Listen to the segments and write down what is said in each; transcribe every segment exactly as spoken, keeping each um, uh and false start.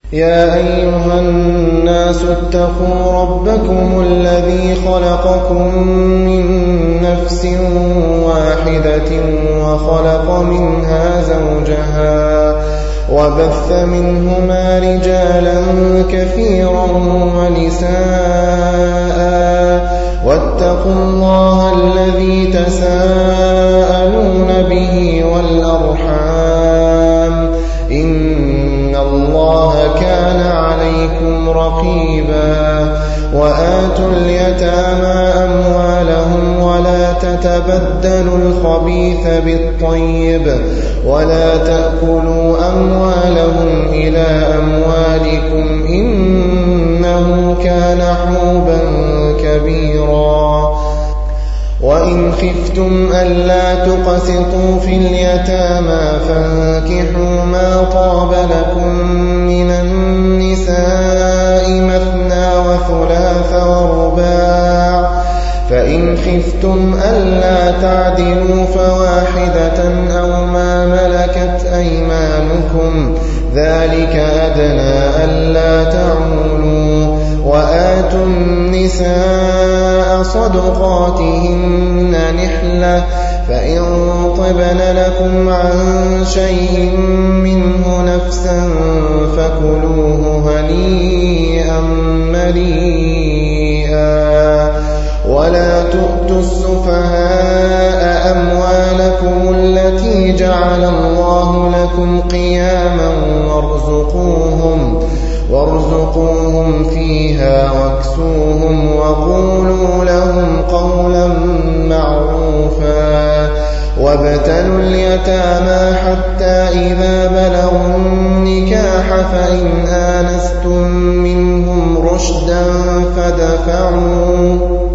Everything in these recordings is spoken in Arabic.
يا أيها الناس اتقوا ربكم الذي خلقكم من نفس واحدة وخلق منها زوجها وبث منهما رجالا كثيرا ونساء واتقوا الله الذي تساءلون به والأرحام إن الله كان عليكم رقيبا وآتوا اليتامى أموالهم ولا تتبدلوا الخبيث بالطيب ولا تأكلوا أموالهم إلى أموالكم إنه كان حوبا كبيرا وإن خفتم ألا تقسطوا في اليتامى فانكحوا ما طاب لكم من النساء مثنى وثلاث ورباع فإن خفتم ألا تعدلوا فواحدة أو ما ملكت أيمانكم ذلك أدنى ألا تعولوا وآتوا النساء صدقاتهن نحلة فإن طبن لكم عن شيء منه نفسا فكلوه هنيئا مريئا ولا تؤتوا السفهاء أموالكم التي جعل الله لكم قياما وارزقوهم وارزقوهم فيها واكسوهم وقولوا لهم قولا معروفا وابتلوا اليتامى حتى إذا بلغوا النكاح فإن آنستم منهم رشدا فادفعوا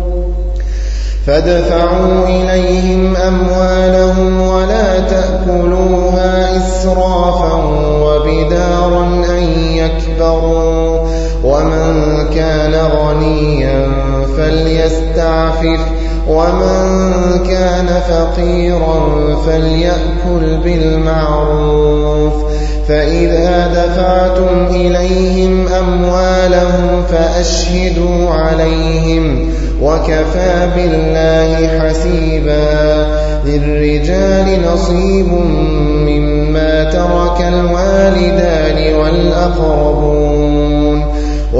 فادفعوا إليهم أموالهم ولا تأكلوها إسرافا وبدارا أن يكبروا ومن كان غنيا فليستعفف ومن كان فقيرا فليأكل بالمعروف فإذا دفعتم إليهم أموالهم فأشهدوا عليهم وكفى بالله حسيبا للرجال نصيب مما ترك الوالدان والأقربون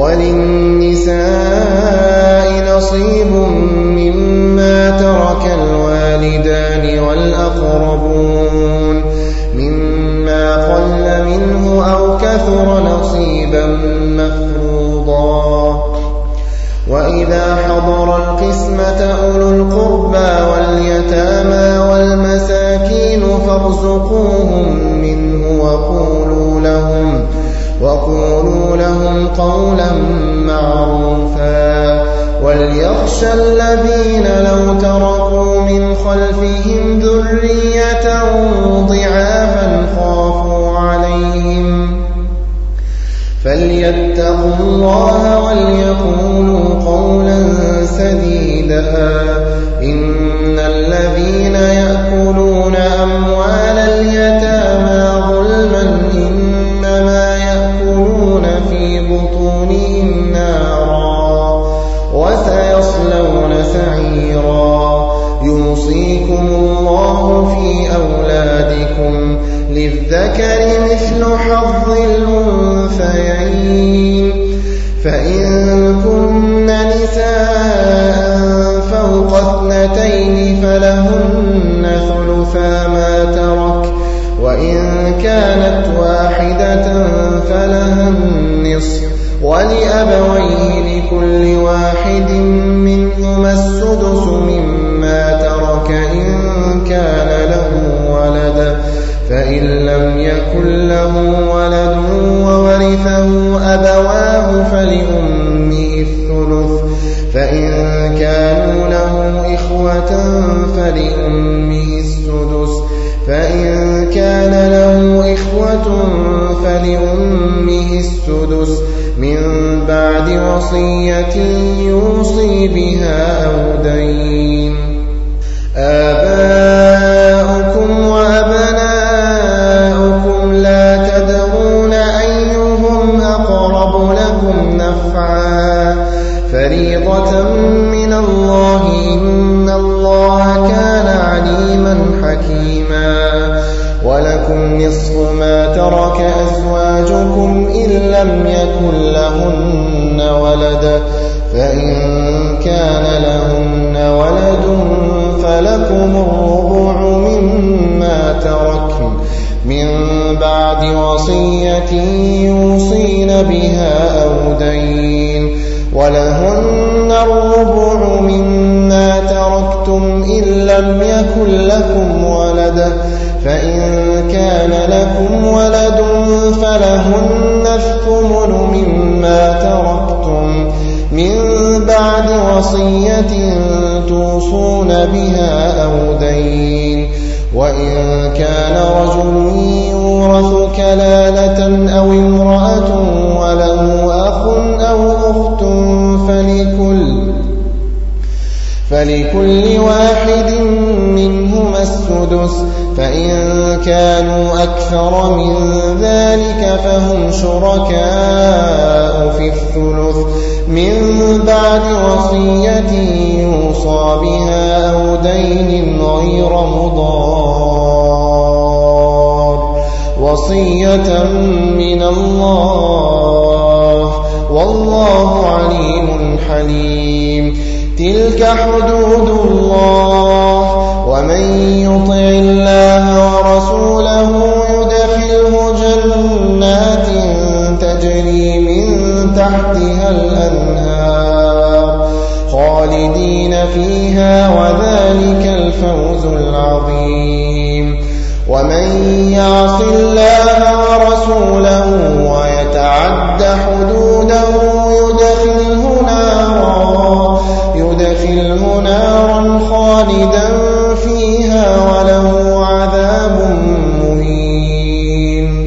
وللنساء نصيب مما ترك الوالدان والأقربون مما قل منه أو كثر نصيبا مفروضا وإذا حضر القسمة أولو القربى واليتامى والمساكين فارزقوهم منه وقولوا لهم وقولوا لهم قولا معروفا وليخشى الذين لو تركوا من خلفهم ذرية ضعافا خافوا عليهم فليتقوا الله وليقولوا قولا سديدا إن الذين يأكلون أموال اليتامى ظلما إنما يأكلون في بطونهم نارا وسيصلون سعيرا يوصيكم الله في أولادكم للذكر مثل حظ الأنثيين فإن كن نساء فوق اثنتين فلهن ثلثا ما ترك وإن كانت واحدة فلها النصف ولأبويه لكل واحد منهما السدس مما ترك إن كان له ولد فإن لم يكن له ولد وورثه أبواه فلأمه الثلث فإن كانوا له إخوة فلأمه السدس فإن كان له إخوة فلأمه السدس من بعد وصية يوصي بها أو دين آباؤكم وأبناؤكم لا تدرون أيهم أقرب فريضة من الله إن الله كان عليما حكيما ولكم نصف ما ترك أزواجكم إن لم يكن لهن ولد فإن كان لهن ولد فلكم الربع مما تركن من بعد وصية يوصين بها أو دين ولهن الربع مما تركتم إن لم يكن لكم ولد فإن كان لكم ولد فلهن الثمن مما تركتم من بعد وصية توصون بها أو دين وإن كان رجل يورث كلالة أو امرأة وله أخ أو أخت فلكل, فلكل واحد منهما السدس فإن كانوا أكثر من ذلك فهم شركاء في الثلث من بعد وصية يوصى بها أو دين غير مضار وصية من الله والله عليم حليم تلك حدود الله ومن يطع الله ورسوله يدخله جنات تجري من تحتها الأنهار خالدين فيها وذلك الفوز العظيم ومن يعص الله ورسوله ويتعد حدوده يدخله نارا يدخله نارا خالدا فيها وله عذاب مهين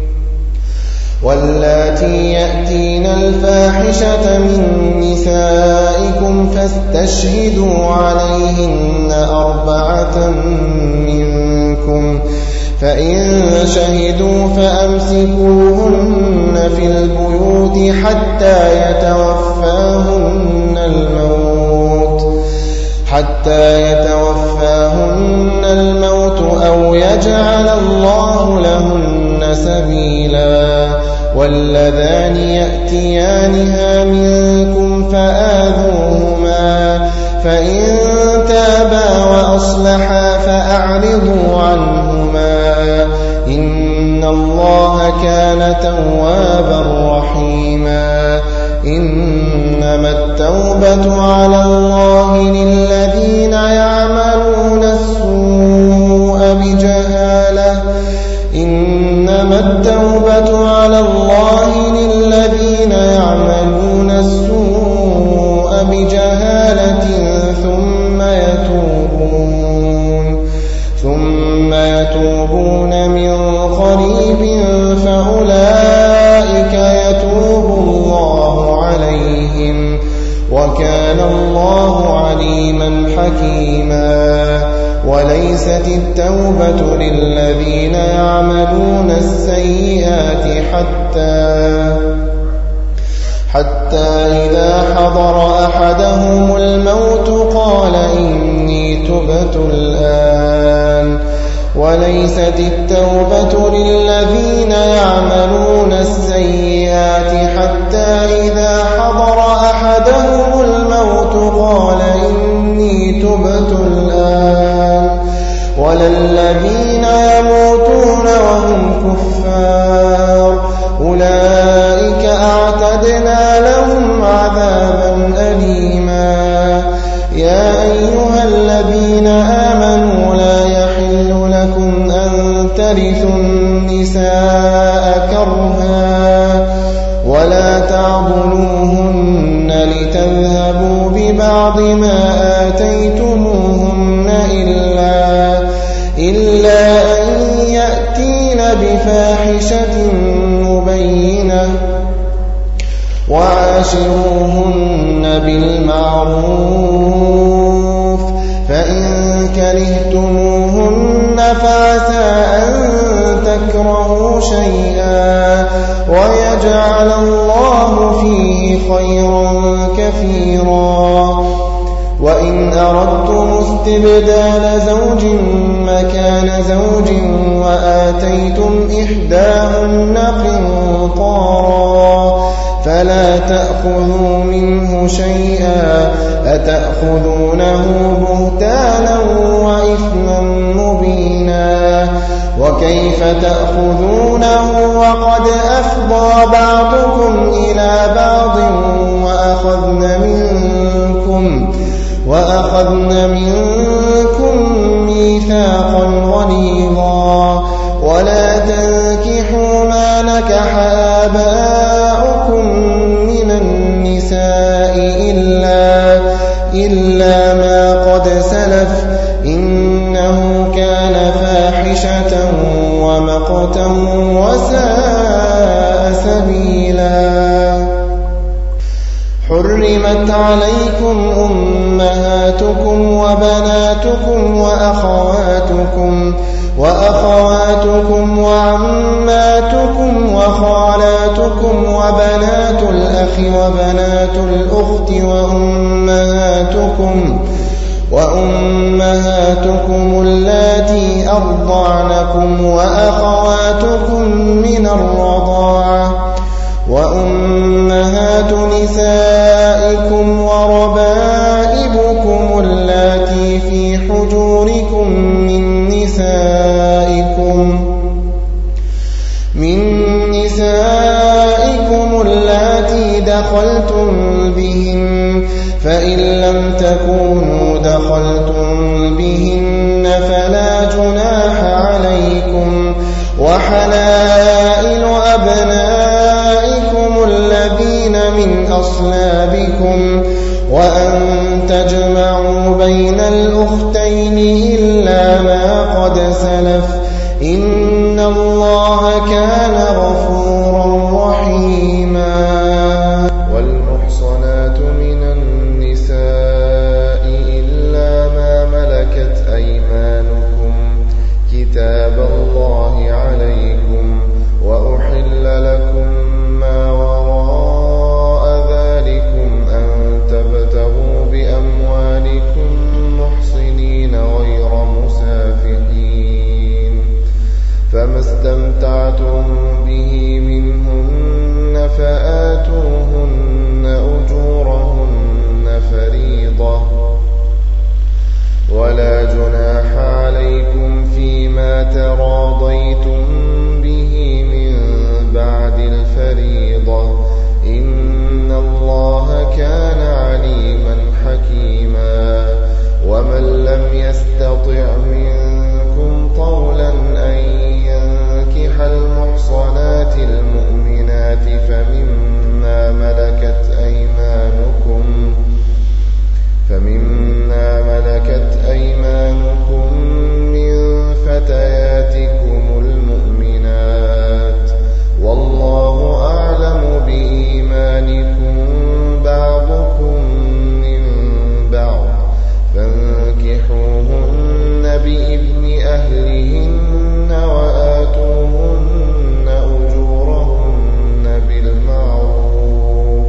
واللاتي يأتين الفاحشة من نسائكم فاستشهدوا عليهن أربعة منكم فإن شهدوا فأمسكوهن في البيوت حتى يتوفاهن الموت حتى يتوفاهن الموت أو يجعل الله لهن سبيلا واللذان يأتيانها منكم فآذوهما فإن تابا وأصلحا فأعرضوا عنهما إن الله كان توابا رحيما إنما التوبة على الله للذين يعملون السوء بجهالة إنما التوبة على الله للذين يعملون السوء بجهالة ثم يتوبون ثم يتوبون من قريب فأولئك يتوب الله عليهم وكان الله عليما حكيما وليست التوبة للذين يعملون السيئات حتى حتى إذا حضر أحدهم الموت قال إني تبت الآن وليست التوبة للذين يعملون السيئات حتى إذا حضر أحدهم الموت قال إني تبت الآن ولا الذين يموتون وهم كفار أولئك أعتدنا لهم عذابا أليما يا أيها الذين آمنوا لا يحل لكم أن ترثوا النساء كرها ولا تعضلوهن لتذهبوا ببعض ما آتيتموهن إلا, إلا أن يأتين بفاحشة مبينة وعاشروهن بالمعروف فإن كرهتموهن فعسى أن تكرهوا شيئا ويجعل الله فيه خيرا كثيرا. وإن أردتم استبدال زوج مكان زوج وآتيتم إحداهن قنطارا فلا تأخذوا منه شيئا أتأخذونه بهتانا وإثما مبينا. وكيف تأخذونه وقد أفضى بعضكم إلى بعض وأخذن منكم وأخذن منكم ميثاقا غليظا. ولا تنكحوا ما نكح آباؤكم من النساء إلا, إلا ما قد سلف إنه كان فاحشة ومقتا وساء سبيلا. حرمت عليكم أمهاتكم وبناتكم وأخواتكم وأخواتكم وعماتكم وخالاتكم وبنات الأخ وبنات الأخت وأمهاتكم وأمهاتكم اللاتي أرضعنكم وأخواتكم من الرضاعة وأمهات نسائكم وربائبكم اللاتي في حجوركم من نسائكم من نسائكم اللاتي دخلتم بهن فإن لم تكونوا دخلتم بهن فلا جناح عليكم. وحلائل أبنائكم الذين من أصلابكم وأن تجمعوا بين الأختين إلا ما قد سلف إن الله كان غفورا رحيما. والمحصنات من النساء إلا ما ملكت أيمانكم كتاب الله عليكم وأحل لكم ما وراء ذلكم أن تبتغوا بأموالكم محصنين غير مسافحين فما استمتعتم به منهن فآتوهن أجورهن فريضة ولا جناح عليكم فيما تراضيتم به من بعد الفريضة إن الله كان عليما حكيما. ومن لم يستطع منكم طولا أن ينكح المحصنات المؤمنات فمما ملكت أيمانكم فمما ملكت أيمانكم من فتياتكم المؤمنات والله أعلم بإيمانكم بعضكم من بعض فانكحوهن بإذن أهلهن وآتوهن أجورهن بالمعروف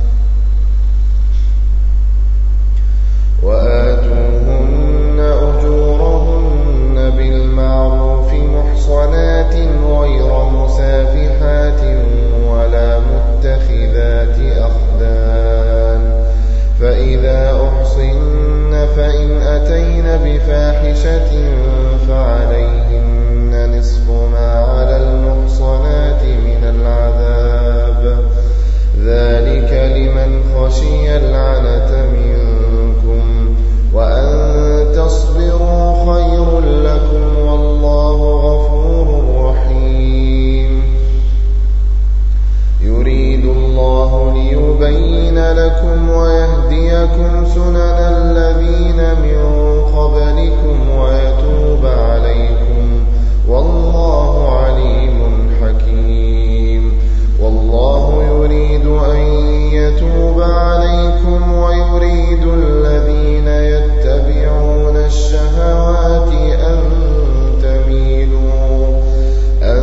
وآتوهن أجورهن بالمعروف محصنات غير مسافحات ولا متخذات أخدان. فإذا أحصن فإن أتين بفاحشة فعليهن نصف ما على المحصنات من العذاب ذلك لمن خشي العنة منكم وأن تصبروا خير لكم والله غفور رحيم. يريد الله ليبين لكم ويهديكم سنن الذين من قبلكم ويتوب عليكم والله عليم حكيم. والله يريد أن يتوب عليكم ويريد الذين يتبعون الشهوات أن تميلوا, أن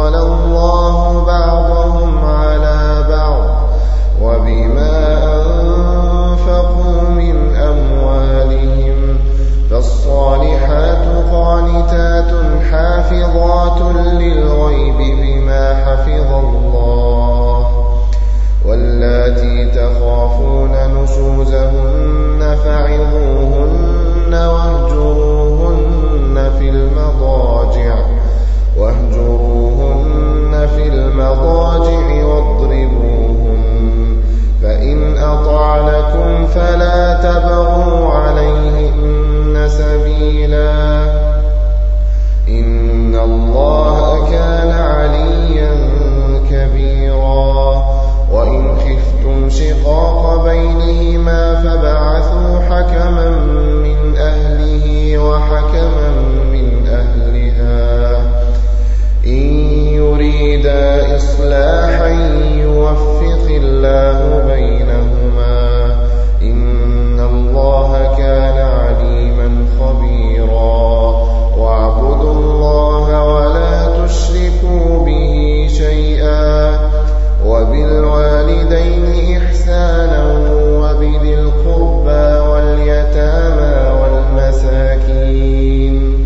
فضل الله بعضهم على بعض وبما أنفقوا من أموالهم فالصالحات قانتات حافظات للغيب بما حفظ الله واللاتي تخافون نشوزهن فعظوهن واهجروهن في المضاجع واهجروهن في المضاجع واضربوهن فإن أطعنكم فلا تبغوا عليهن سبيلا إن الله كان عليا كبيرا وإن خفتم شقاق بينهما فبعثوا حكما من أهله وحكما من أهلها إن يريدا إصلاحا يوفق الله بينهما إن الله كان عليما خبيرا واعبدوا الله ولا تشركوا به شيئا وبالوالدين إحسانا وبذي القربى واليتامى والمساكين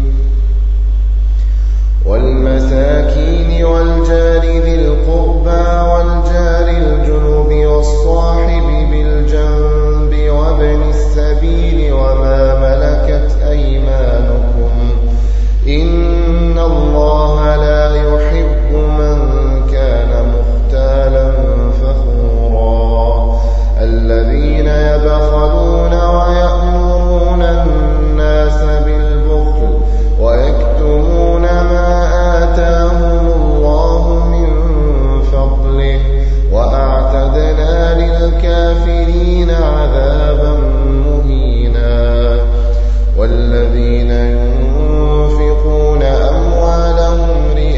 والمساكين والجار ذي القربى والجار الجنب والصاحب بالجنب وابن السبيل وما ملكت أيمانكم إن الله لا يحب من كان مختالا فخورا الذين يبخلون ويأمرون الناس بالبخل ويكتمون ما آتاهم الله من فضله وأعتدنا للكافرين عذابا مهينا والذين ينفقون أموالهم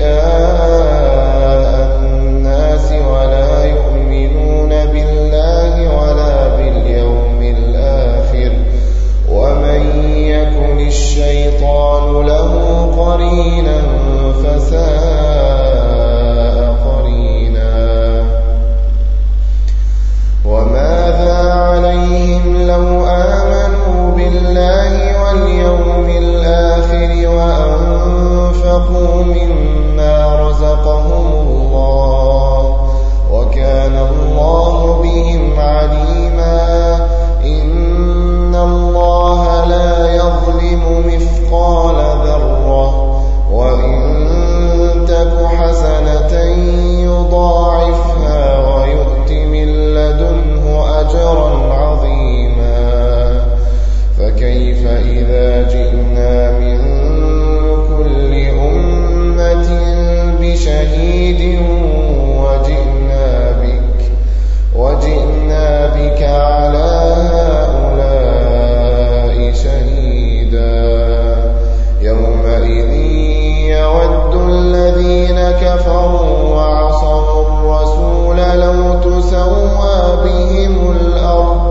رئاء الناس ولا يؤمنون بالله ولا باليوم الآخر ومن يكن الشيطان له قرينا فساء قرينا وماذا عليهم لو آمنوا بالله واليوم الآخر وأنفقوا مما رزقهم الله وكان الله بهم عليما إن الله لا يظلم مثقال ذرة وإن تك حسنة يضاعفها ويؤت من لدنه أجرا عظيما فكيف إذا جئنا من كل أمة بشهيد وجئنا بك وجئنا بك على هؤلاء شهيدا يومئذ يود الذين كفروا وعصوا الرسول لو تسوى بهم الأرض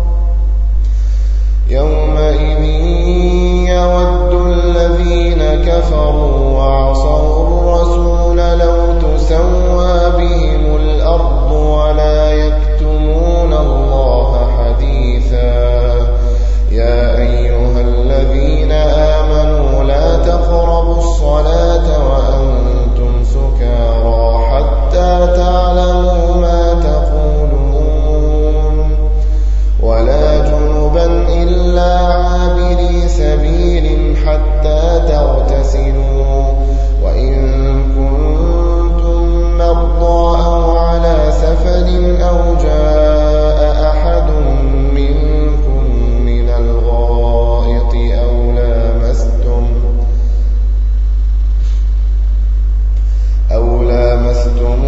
يومئذ يود الذين كفروا وعصوا الرسول لو تسوى بهم الأرض ولا يكتمون الله حديثا يا أيها الذين آمنوا لا تقربوا الصلاة وأنتم سكارى حتى تعلموا ما تقولون ولا جنبا إلا عابري سبيل حتى تغتسلوا وإن كنتم مرضى أو على سفر أو جاء أحد منكم من الغائط أو لامستم أو لامستم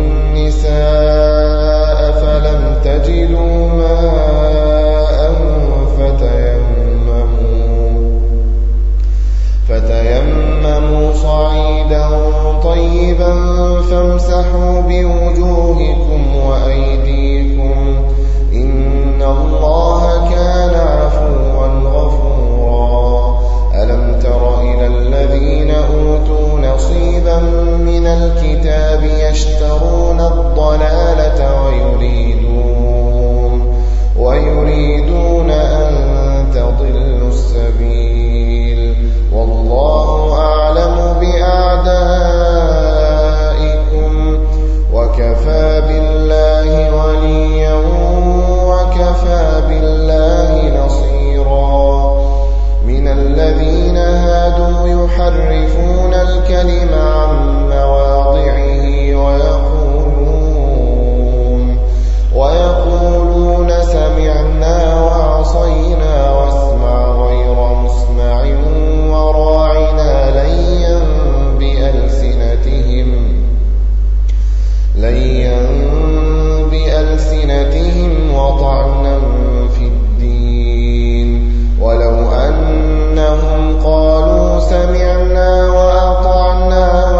النساء فلم تجدوا ماء فتيمموا فتيمموا صعيدا طيبا فامسحوا بوجوهكم وأيديكم إن الله كان عفوا غفورا ألم تر إلى الذين أوتوا نصيبا من الكتاب الكتاب يشترون الضلالة ويريدون, ويريدون أن تضلوا السبيل والله أعلم بأعدائكم وكفى بالله وليا وكفى بالله نصيرا. من الذين هادوا يحرفون الكلم عن مواضعه ويقولون, ويقولون سمعنا وعصينا واسمع غير مسمع وراعنا ليا بألسنتهم, ليا بألسنتهم وطعنا في الدين ولو أنهم قالوا سمعنا وأطعنا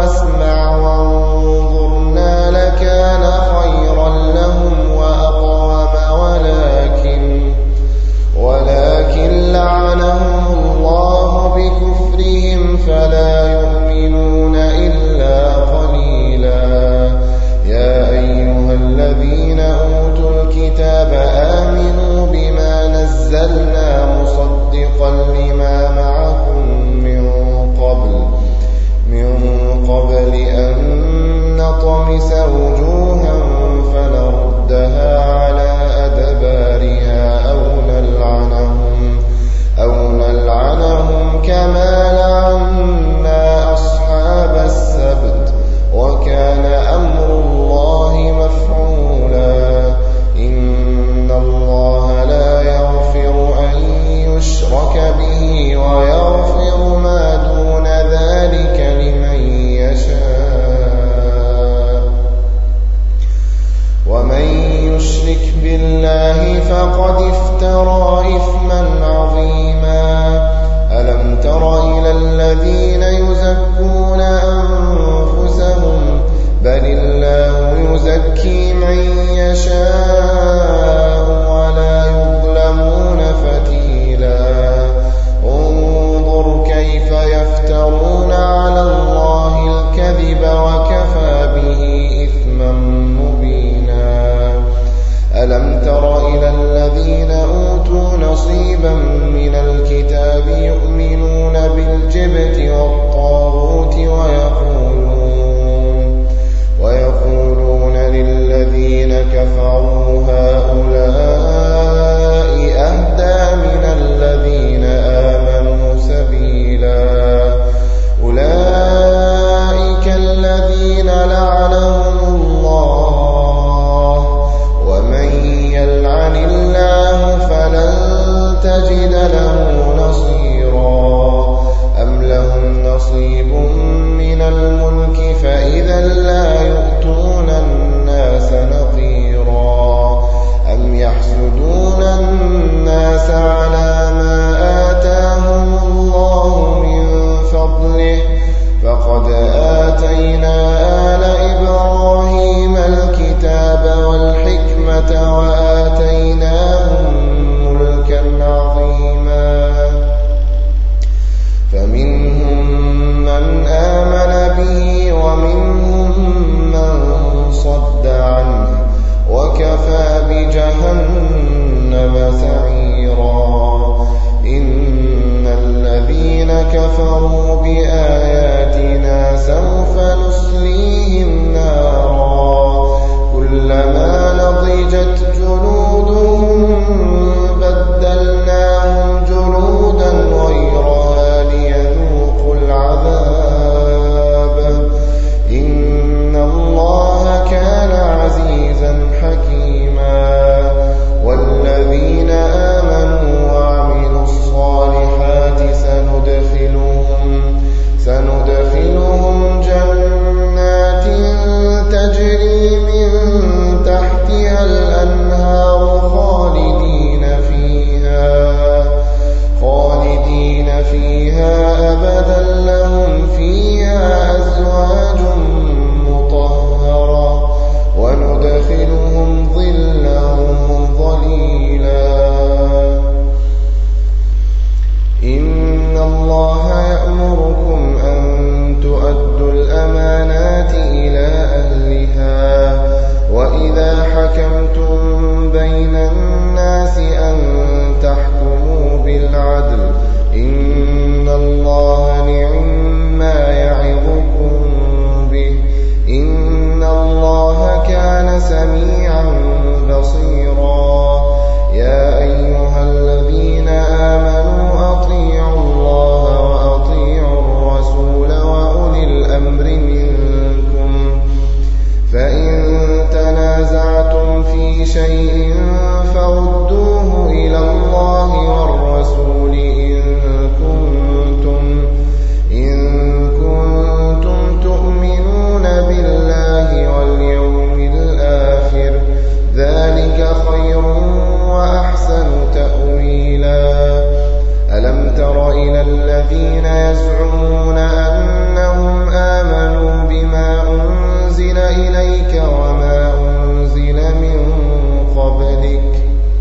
شيء فردوه إلى الله والرسول إن كنتم, إن كنتم تؤمنون بالله واليوم الآخر ذلك خير وأحسن تأويلا. ألم تر إلى الذين يزعمون أنهم آمنوا بما أنزل إليك وما أنزل من قبلك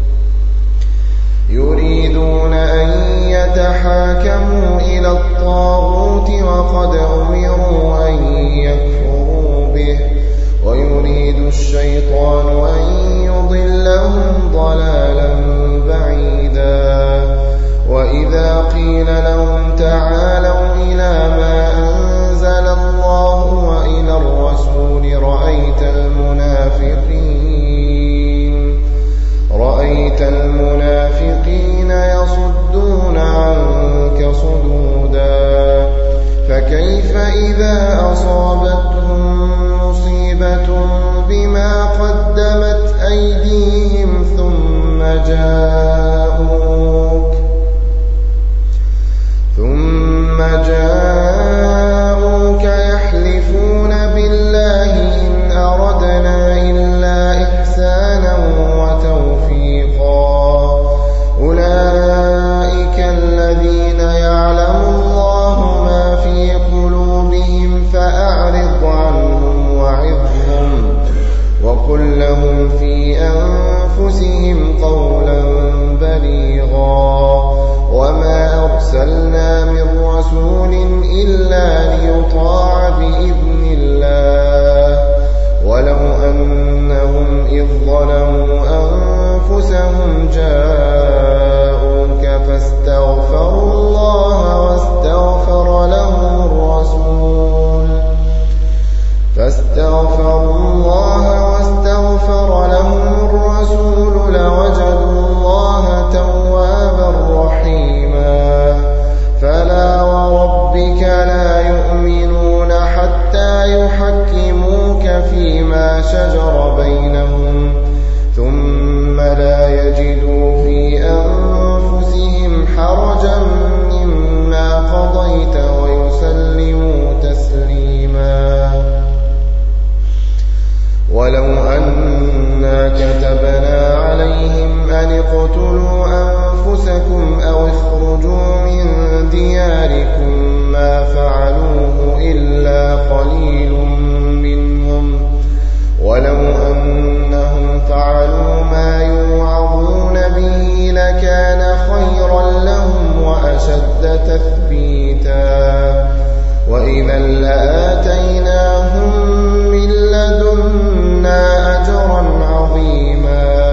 يريدون أن يتحاكموا إلى الطاغوت وقد أمروا أن يكفروا به ويريد الشيطان أن يضلهم ضلالا بعيدا. وإذا قيل لهم تعالوا إلى ما أنزل الله وإلى الرسول رأيت المنافقين رأيت المنافقين يصدون عنك صدودا. فكيف إذا أصابتهم مصيبة بما قدمت أيديهم ثم جاءوك ثم جاءوك يحلفون بالله إن أردنا إلا إحسانا وتوفيقا. أولئك الذين يعلم الله ما في قلوبهم فأعرض عنهم وعظهم وقل لهم في أنفسهم قولا بليغا. وما أرسلنا من رسول إلا ليطاع بإذن الله ولو أنهم إذ ظلموا أنفسهم جاءوك فاستغفروا الله واستغفر لهم الرسول فاستغفروا الله واستغفر لهم الرسول لوجدوا الله توابا رحيما. فلا وربك لا يؤمنون حتى يحكموك فيما شجر بينهم ثم لا يجدوا في أنفسهم حرجا مما قضيت ويسلموا تسليما. ولو أنا كتبنا عليهم أن اقتلوا أنفسكم أو اخرجوا من دياركم ما فعلوه إلا قليل منهم ولو أنهم فعلوا ما يوعظون به لكان خيرا لهم وأشد تثبيتا. وإذا لآتيناهم من لدنا أجرا عظيما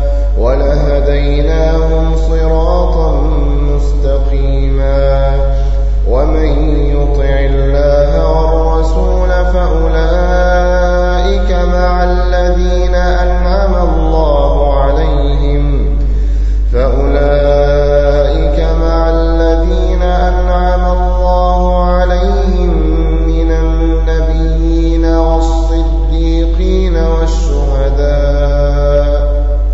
ولهديناهم صراطا مستقيما. ومن يطع الله والرسول فأولئك مع الذين أنعم الله عليهم فأولئك مع الذين أنعم الله عليهم من النبيين والصديقين والشهداء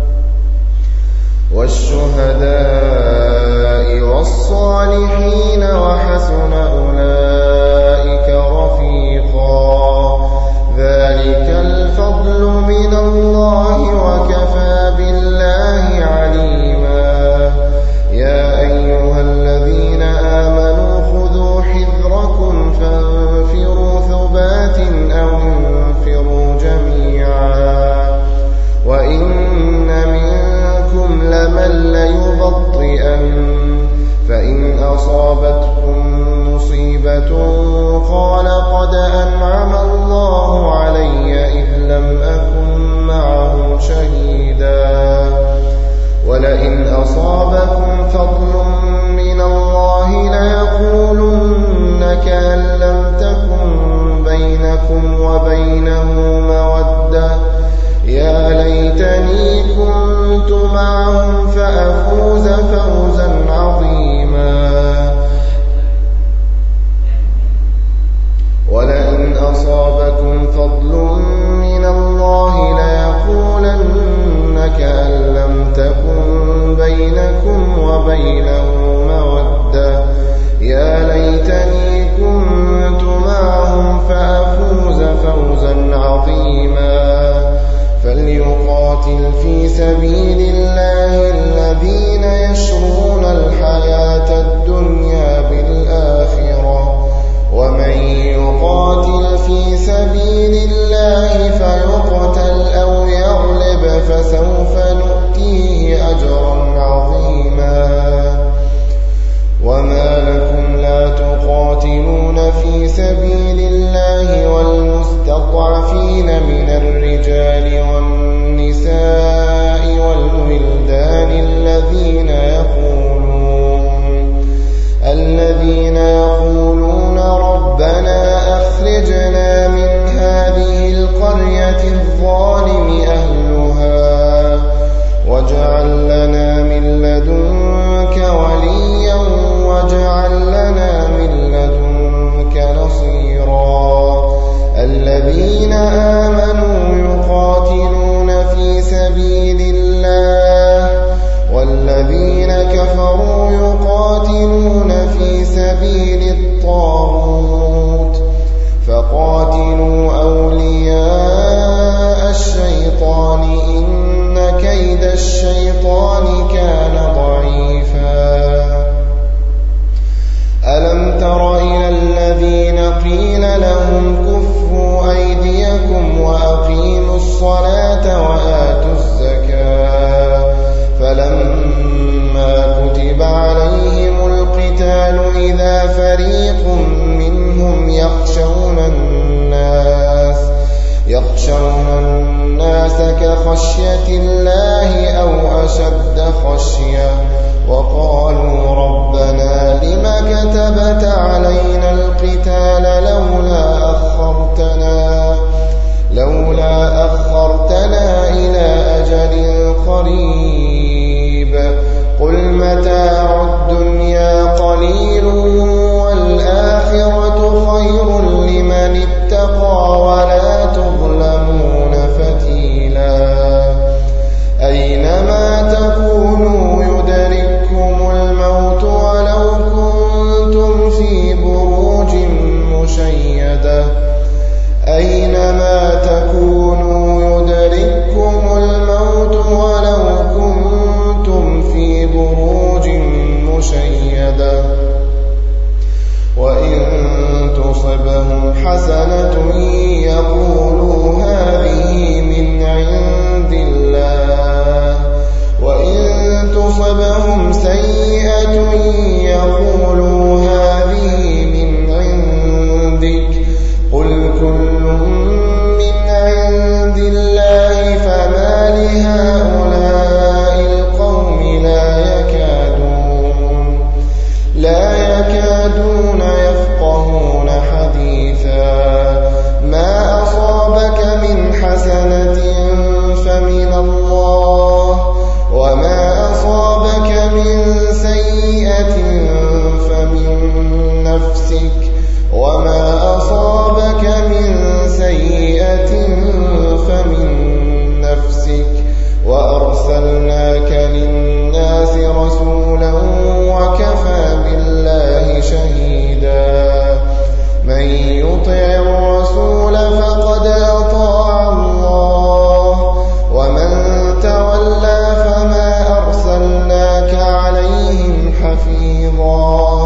والشهداء والصالحين وحسن أولئك رفيقا. ذلك الفضل من الله وكفى بالله عليما. يا أيها الذين آمنوا خذوا حذركم فانفروا ثبات أو انفروا جميعا. وإن منكم لمن ليبطئن فإن أصابتكم مصيبة قال قد أنعم الله علي إذ لم أكن معهم شهيدا. ولئن أصابكم فضل من الله ليقولن كأن لم تكن بينكم وبينه مودة يا ليتني كنت معهم فأفوز فوزا عظيما. ولئن أصابكم فضل من الله ليقولن يا ليتني كنت معهم فأفوز فوزا عظيما فليقاتل في سبيل الله الذين يشرون الحياة الدنيا بالآخرة ومن يقاتل في سبيل الله فيقتل أو يغلب فسوف نؤتيه أجرا عظيما وما لكم لا تقاتلون في سبيل الله والمستضعفين من الرجال والنساء والولدان الذين يقولون الذين يقولون ربنا أخرجنا من هذه القرية الظالم أهلها واجعل لنا من لدنك وليا واجعل لنا من لدنك نصيرا الذين آمنوا يقاتلون في سبيل الله والذين كفروا يقاتلون في سبيل الطاغوت فقاتلوا أولياء الشيطان إن كيد الشيطان كان ضعيفا ألم تر إلى الذين قيل لهم كفوا أيديكم وأقيموا الصلاة وآتوا الزكاة فلما كتب عليهم القتال إذا فريق منهم يخشون الناس يخشون الناس كخشية الله أو أشد خشية وقالوا ربنا لم كتبت علينا القتال لولا أخرتنا لولا أخرتنا إلى أجل قريب قل متاع الدنيا قليل والآخرة خير لمن اتقى ولا تظلمون فتيلا أينما تكونوا يدرككم الموت ولو كنتم في بروج مشيدة أينما تكونوا يدرككم الموت ولو كنتم في بروج مشيدة وإن تصبهم حسنة يقولوا هذه من عند الله وإن تصبهم سيئة يقولوا هذه من عندك قل كل من عند الله فما لهؤلاء القوم لا يكادون لا يكادون يفقهون حديثا ما أصابك من حسنة فمن الله وما أصابك من سيئة فمن نفسك وما أصابك من سيئة فمن نفسك وأرسلناك للناس رسولا وكفى بالله شهيدا من يطع الرسول فقد أطاع الله ومن تولى فما أرسلناك عليهم حفيظا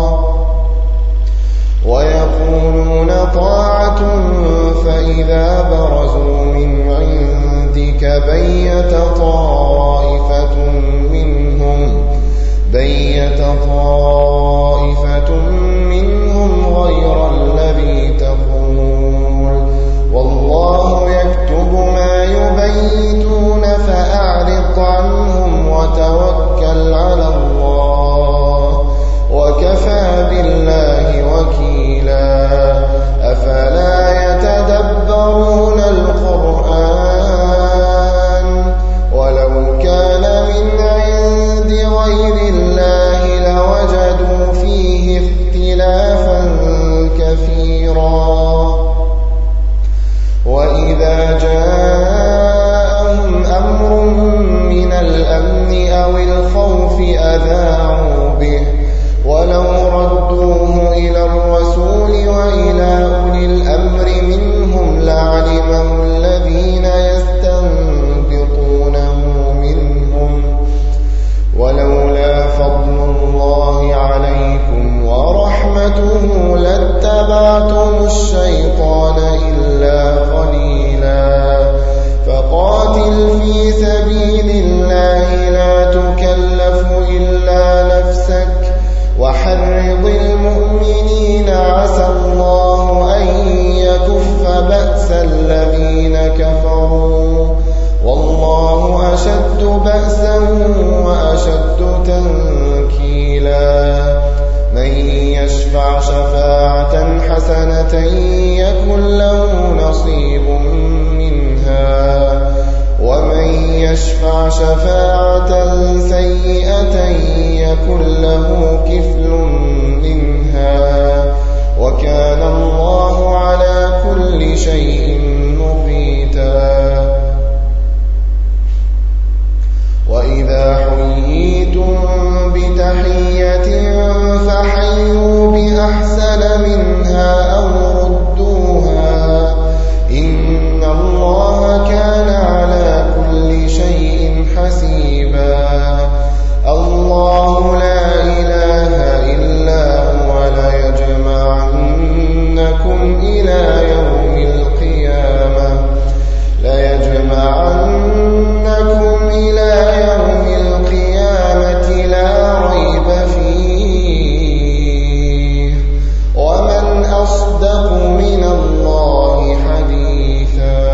ويقولون طاعة فإذا برزوا من عندك بيت طائفة منهم بيت طائفة منهم غير الذي تقول والله يكتب ما يبيتون فأعرض عنهم وتوكل على الله وكفى بالله وكيلا أفلا يتدبرون القرآن ولو كان من عند غير الله لوجدوا فيه اختلافا كثيرا وقاتل في سبيل الله لا تكلف إلا نفسك وحرض المؤمنين عسى الله أن يكف بأس الذين كفروا والله أشد بأسا وأشد تنكيلا من يشفع شفاعة حسنة يكن له نصيب منها ومن يشفع شفاعة سيئة يكن له كفل منها وكان الله على كل شيء مقيتا وإذا حييتم بتحية فحيوا بأحسن منها أو ردوها إن الله كان على كل شيء حسيبا الله لا إله إلا هو ليجمعنكم إلى يوم القيامة ليجمعنكم إلى يوم القيامة لا ريب فيه ومن أصدق من الله حديثا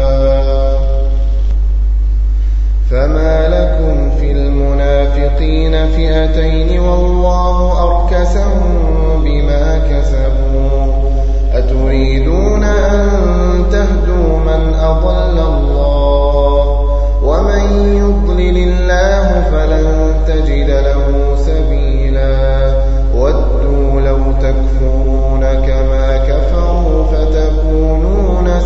فما لكم في المنافقين فئتين والله أركسهم بما كسبوا أتريدون أن تهدوا من أضل الله ومن يضلل الله فلن تجد له سبيلا ودوا لو تكفرون كما كفروا فتكونون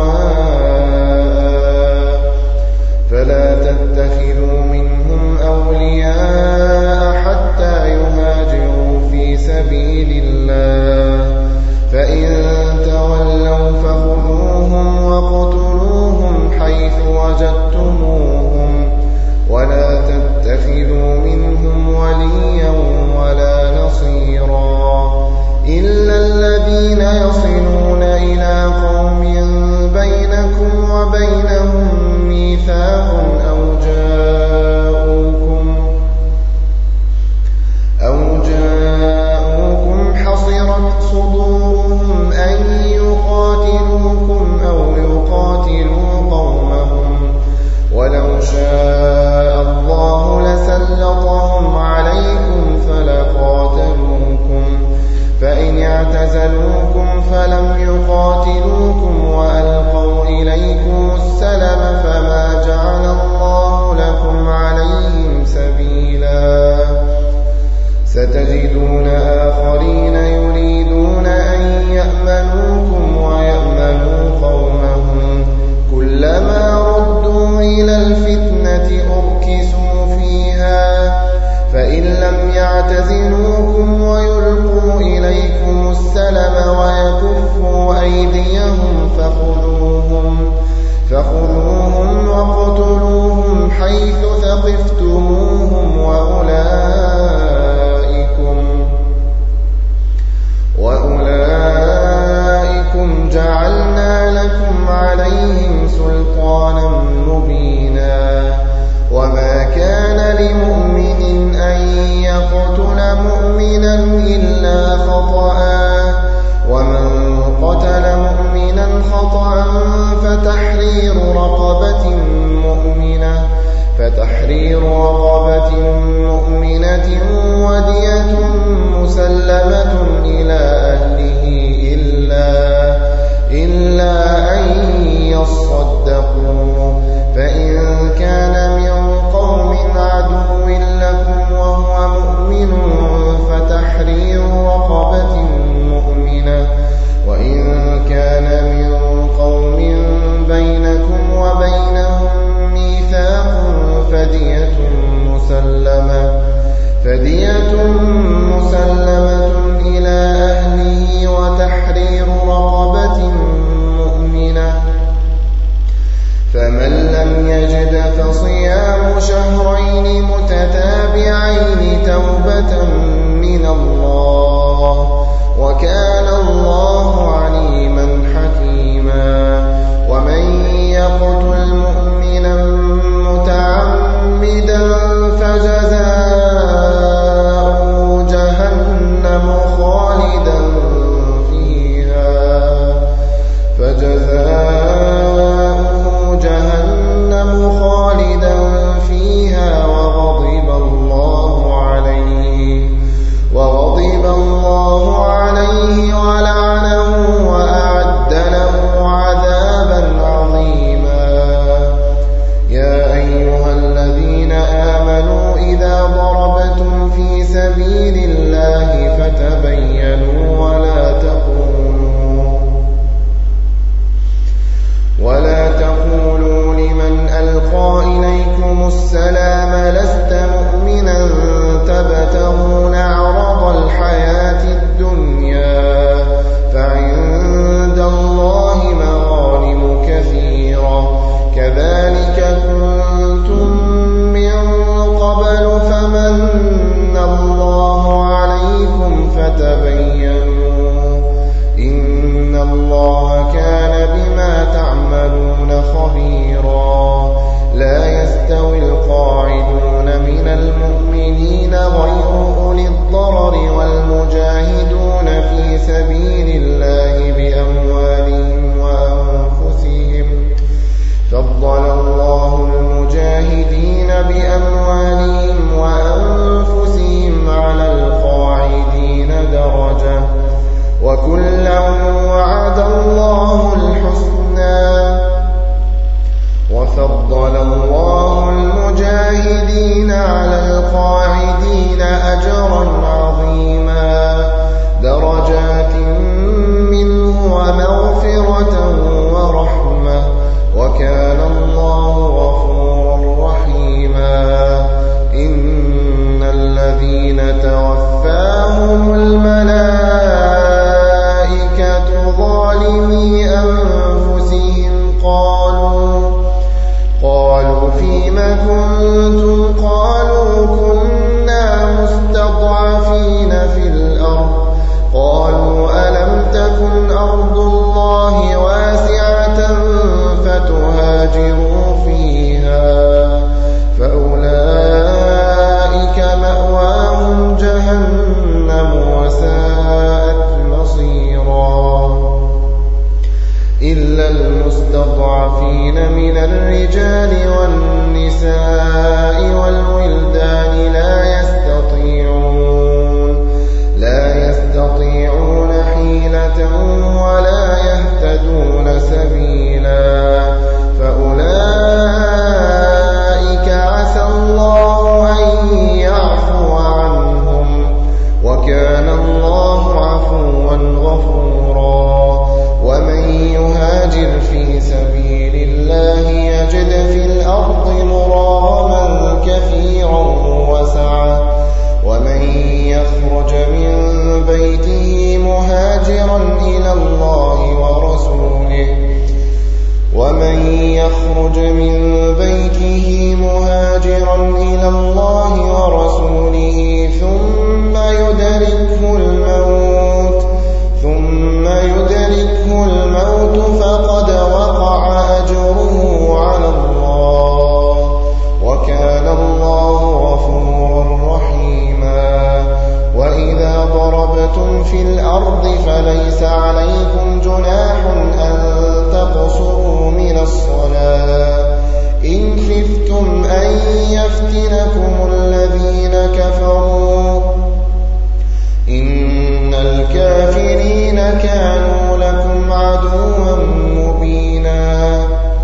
سواء فلا تتخذوا منهم أولياء حتى يهاجروا في سبيل الله فإن تولوا فخذوهم وقتلوهم حيث وجدتموهم ولا تتخذوا منهم وليا ولا نصيرا إلا الذين يصلون إلى قوم بينكم وبينهم ميثاق أو جاءوكم أو جاءوكم حصرت صدورهم أن يقاتلوكم أو يقاتلوا قومهم ولو شاء الله لسلطهم عليكم فلقاتلوكم فإن اعتزلوكم فلم يقاتلوكم وألقوا إليكم السلم فما جعل الله لكم عليهم سبيلا ستجدون آخرين يريدون أن يأمنوكم ويأمنوا قومهم كلما ردوا إلى الفتنة أركسوا فيها فإن لم يعتزلوكم ويلقوا إليكم السلم ويكفوا أيديهم فخذوهم فخذوهم وقتلوهم حيث ثقفتموهم وأولئكم وأولئكم جعلنا لكم عليهم سلطانا مبينا وما كان لمؤمن أن يقتل مؤمنا إلا خطأ ومن قتل مؤمنا خطأ فتحرير رقبة مؤمنة فتحرير رقبة مؤمنة ودية مسلمة إلى أهله إلا إلا أن يصدقوا فإن كان من قوم عدو لكم وهو مؤمن فتحرير رقبة مؤمنة وإن كان من قوم بينكم وبينهم ميثاق فدية مسلمة فدية وكان بما تعملون خبيرا. لا يستوي القاعدون من المؤمنين غير أولي الضرر والمجاهدون في سبيل الله بأموالهم وأنفسهم. فضل الله المجاهدين بأموالهم وأنفسهم على القاعدين درجة، وكلا وعد الله الحسنى. وفضل الله المجاهدين على القاعدين أجرا عظيما، درجات منه ومغفرة ورحمة، وكان الله غفورا رحيما. إن الذين توفاهم الملائكة ظالمي أنفسهم قالوا قالوا فيم كنتم؟ قالوا كنا مستضعفين في الأرض. قالوا ألم تكن أرض الله واسعة فتهاجروا فيها؟ فأولئك مأواهم جهنم وساءت مصيرا. إلا المستضعفين من الرجال والنساء والولدان لا يستطيعون لا يستطيعون حيلة ولا يهتدون سبيلا. فأولئك عسى الله أن يعفو عنهم، وكان الله عفوا غفورا. ومن يهاجر في سبيل الله يجد في الأرض مراغما كثيرا وسعة، ومن يخرج من بيته مهاجرا إلى الله ورسوله ومن يخرج من بيته مهاجرا إلى الله ورسوله ثم يدركه الموت ثم يدركه الموت فقد وقع أجره على الله، وكان الله غفورا رحيما. وإذا ضربتم في الأرض فليس عليكم جناح أن تقصروا من الصلاة إن خفتم أن يفتنكم الذين كفروا، إن الكافرين كانوا لكم عدوا مبينا.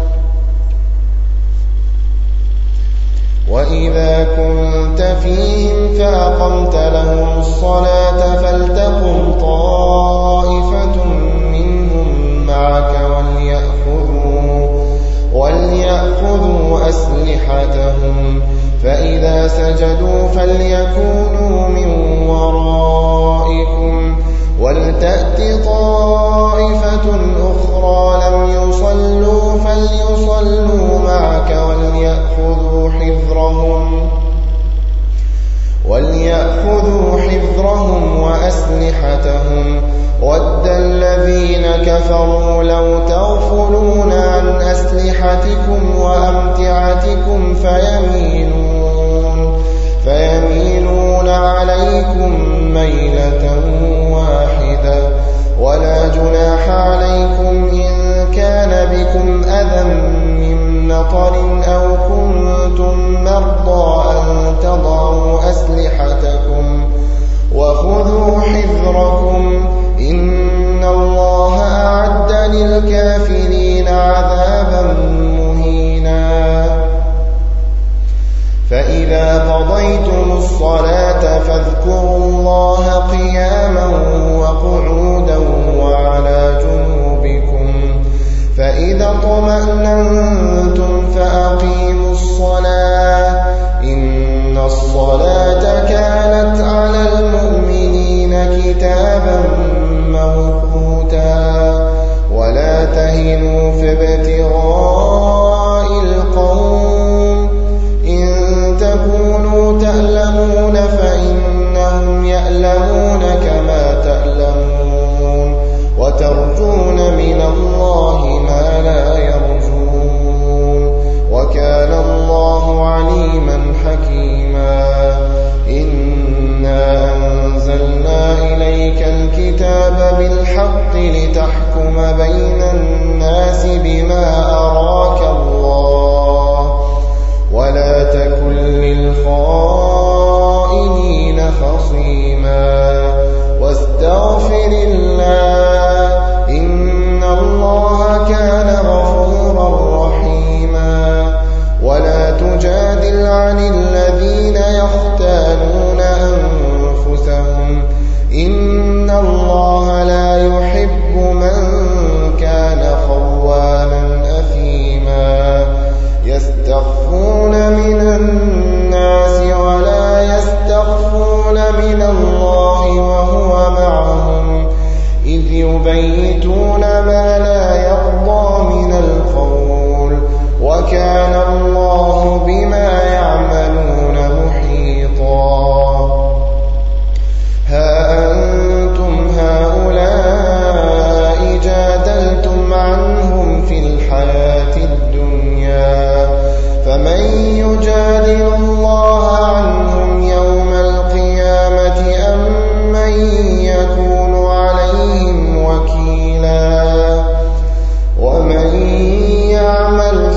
وإذا كنت فيهم فأقمت لهم الصلاة فلتقم طائفة منهم معك وليأخذوا, وليأخذوا أسلحتهم، فإذا سجدوا فليكونوا من ورائكم ولتأت طائفة أخرى لم يصلوا فليصلوا معك وليأخذوا حذرهم وليأخذوا حذرهم وأسلحتهم. ود الذين كفروا لو تغفلون عن أسلحتكم وأمتعتكم فيميلون فيميلون عليكم ميلة واحدة. ولا جناح عليكم إن كان بكم أذى من مطر أو كنتم مرضى أن تضعوا أسلحتكم وخذوا حذركم، إن الله أعد للكافرين عذابا مهينا. فإذا قضيتم الصلاة فاذكروا الله قياما وقعودا وعلى جنوبكم، فإذا اطمأننتم فأقيموا الصلاة، إن الصلاة كانت على المؤمنين كتابا موقوتا. ولا تهنوا في ابتغاء القوم إن تكونوا تألمون فإنهم يألمون كما تألمون وترجون من الله إن الله لا يحب من كان خوانا أثيما يستخفون من الناس ولا يستخفون من الله وهو معهم إذ يبيتون ما لا يرضى من القول وكان الله بما يعملون محيطا ها أنتم هؤلاء جادلتم عنهم في الحياة الدنيا فمن يجادل الله عنهم يوم القيامة أم من يكون عليهم وكيلا ومن يعمل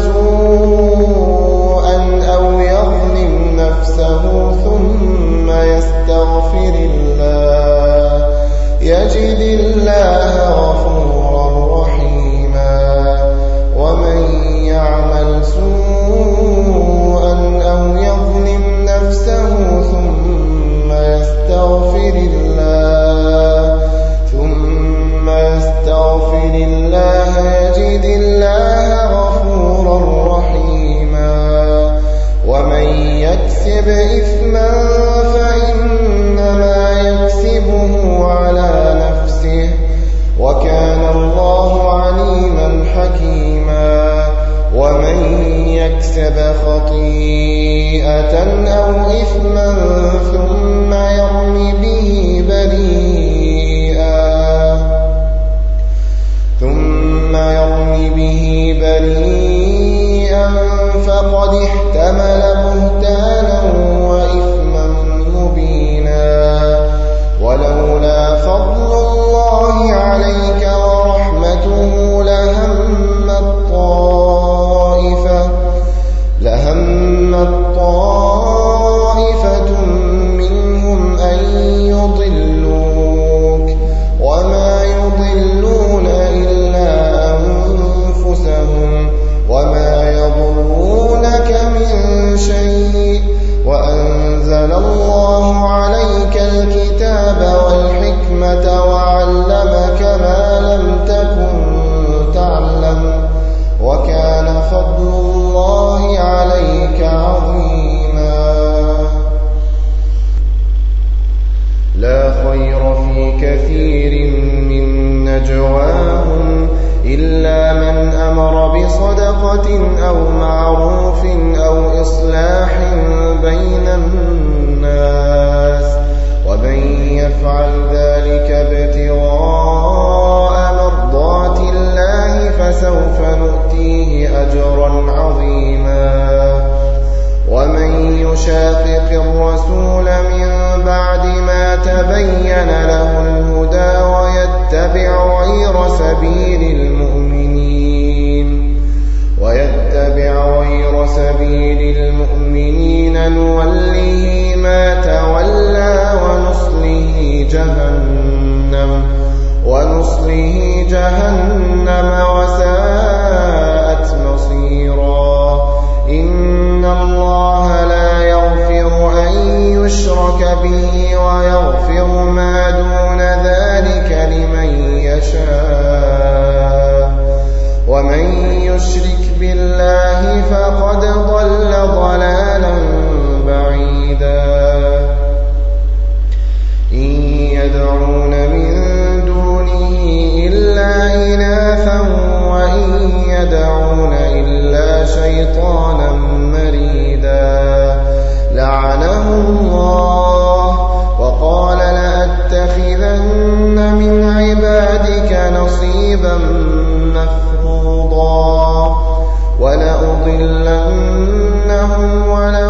سوءا أو يظلم نفسه ثم يستغفر الله يجد الله غفورا رحيما ومن يعمل سوءا أو يظلم نفسه ثم يستغفر الله ثم يستغفر الله يجد الله غفورا رحيما ومن يكسب إثما فإنما يكسبه على نفسه وكان الله عليما حكيما ومن يكسب خطيئة أو إثما ثم يرم به بريئا ثم يرم به بريئا فقد احتمل بهتانا وإثما مبينا ولولا فضل الله عليك ورحمته لهمت طائفة لهمت طائفة منهم أن يضلوك وما يضلون إلا أنفسهم وما يضرونك من شيء وأنزل الله عليك الكتاب والحكمة وعلمك ما لم تكن تعلم وكان فضل الله عليك عظيما لا خير في كثير من نجواهم إلا من أمر بصدقة أو معروف أو إصلاح بين الناس ومن يفعل ذلك ابتغاء مرضات الله فسوف نؤتيه أجرا عظيما ومن يشاقق الرسول من بعد ما تبين له الهدى ويتبع غير سبيل المؤمنين ويتبع غير سبيل المؤمنين نوله ما تولى ونصله جهنم ونصله جهنم وساءت مصيرا إن الله لا يغفر أن يشرك به ويغفر ما دون ذلك لمن يشاء ومن يشرك بالله فقد ضل ضلالا بعيدا إن يدعون من دونه إلا إناثا وإن يدعون إلا شيطانا مريدا لعنه الله وقال لأتخذن من عبادك نصيبا مفروضا ولأضلنهم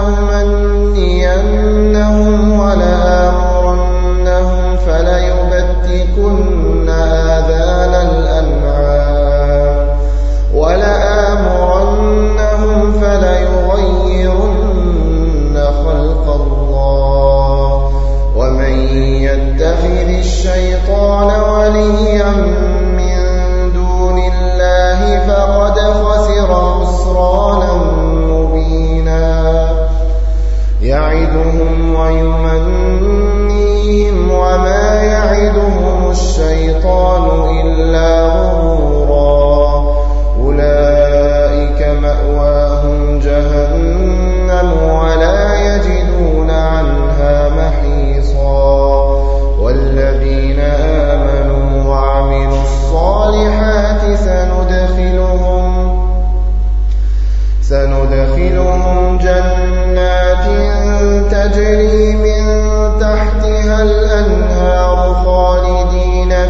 ولأمنينهم ولآمرنهم فليبتكن آذان الأنعام ولآمرنهم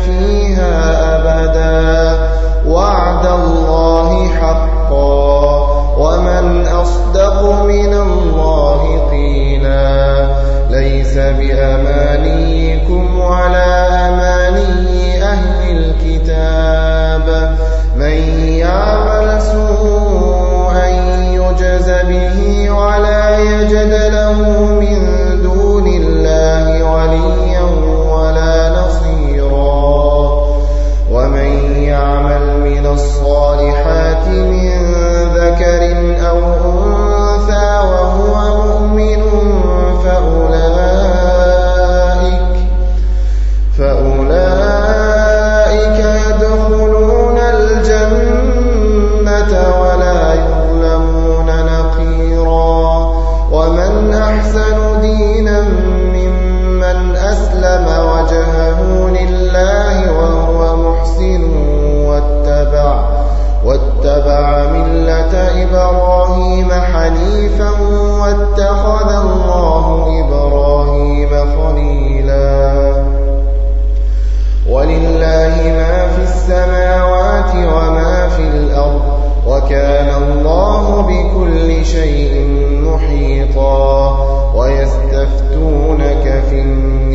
فيها أبدا وعد الله حقا ومن أصدق من الله قيلا ليس بأمانيكم ولا أماني أهل الكتاب من يعمل سوءا يجز به ولا يجد له من دون الله وليا ولا نصيرا ومن يعمل من الصالحات من ذكر أو أنثى وهو مؤمن فأولئك, فأولئك يدخلون الجنة ولا يظلمون نقيرا ومن أحسن دينا ممن أسلم وجهه لله وهو محسن واتبع, واتبع ملة إبراهيم حنيفا واتخذ الله إبراهيم خليلا ولله ما في السماوات وما في الأرض وكان الله بكل شيء محيطا ويستفتونك في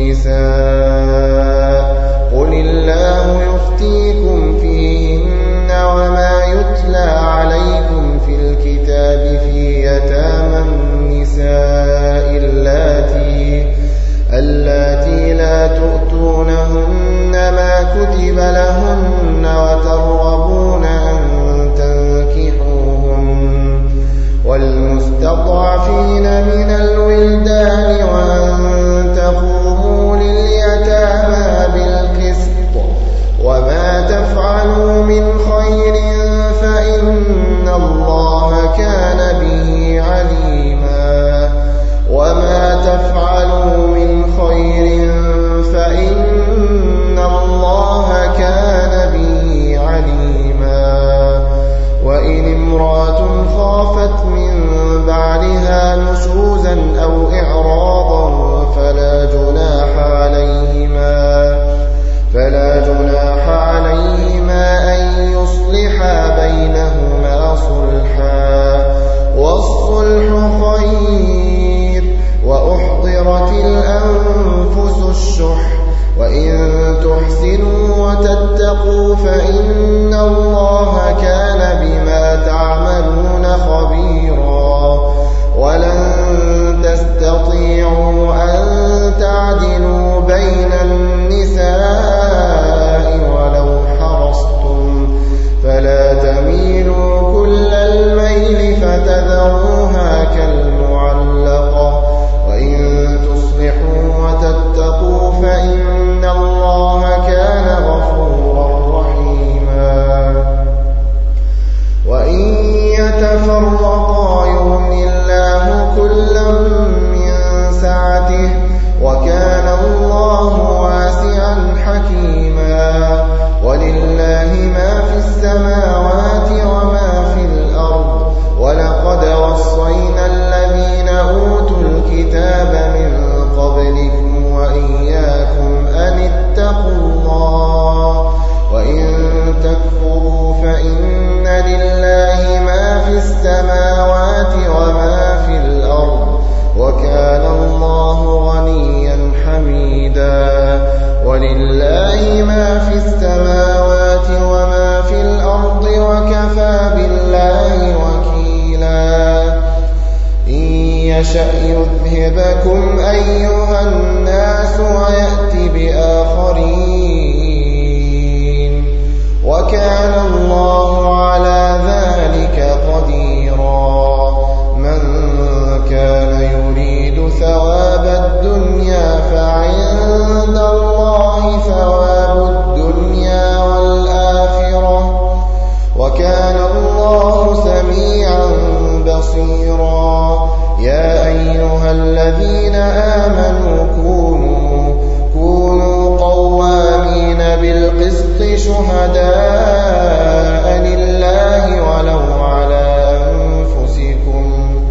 النساء قل الله يفتيكم فيهن وما يتلى عليكم في الكتاب في يتامى النساء اللاتي اللاتي لا تؤتونهن ما كتب لهن وترغبون أن تنكحوهن والمستضعفين من الولدان وأن تقوموا لليتامى بالقسط وما تفعلوا من خير فإن الله كان به عليما وما تفعلوا من خير فإن الله كان به عليما وإن امرأة خافت من بعدها نشوزا أو إعراضا فلا جناح عليهما فلا جناح عليهما أن يصلحا بينهما صلحا والصلح خير وأحضرت الأنفس الشح وإن تحسنوا وتتقوا فإن الله كان بما تعملون خبيرا ولن تستطيعوا أن تعدلوا بين النساء ولو حرصتم فلا تميلوا كل الميل فتذروها كالمعلقة وإن تصلحوا وتتقوا فإن الله كان غفورا رحيما وإن يتفرقا يغن الله كلا من سعته وكان الله واسعا حكيما ولله ما في السماوات وما في الأرض ولقد وصينا الذين أوتوا الكتاب من قبلكم وإياكم أن اتقوا الله وإن تكفروا فإن لله ما في السماوات وما في الأرض وكان الله غنيا حميدا ولله ما في السماوات وما في الأرض وكفى بالله وكيلا إن يشأ يذهبكم أيها الناس ويأتي بآخرين وكان الله على ذلك قديرا من كان يريد ثواب الدنيا فعند الله ثواب الدنيا والآخرة وكان الله سميعا بصيرا يا أيها الذين آمنوا كونوا كونوا قوامين بالقسط شهداء لله ولو على أنفسكم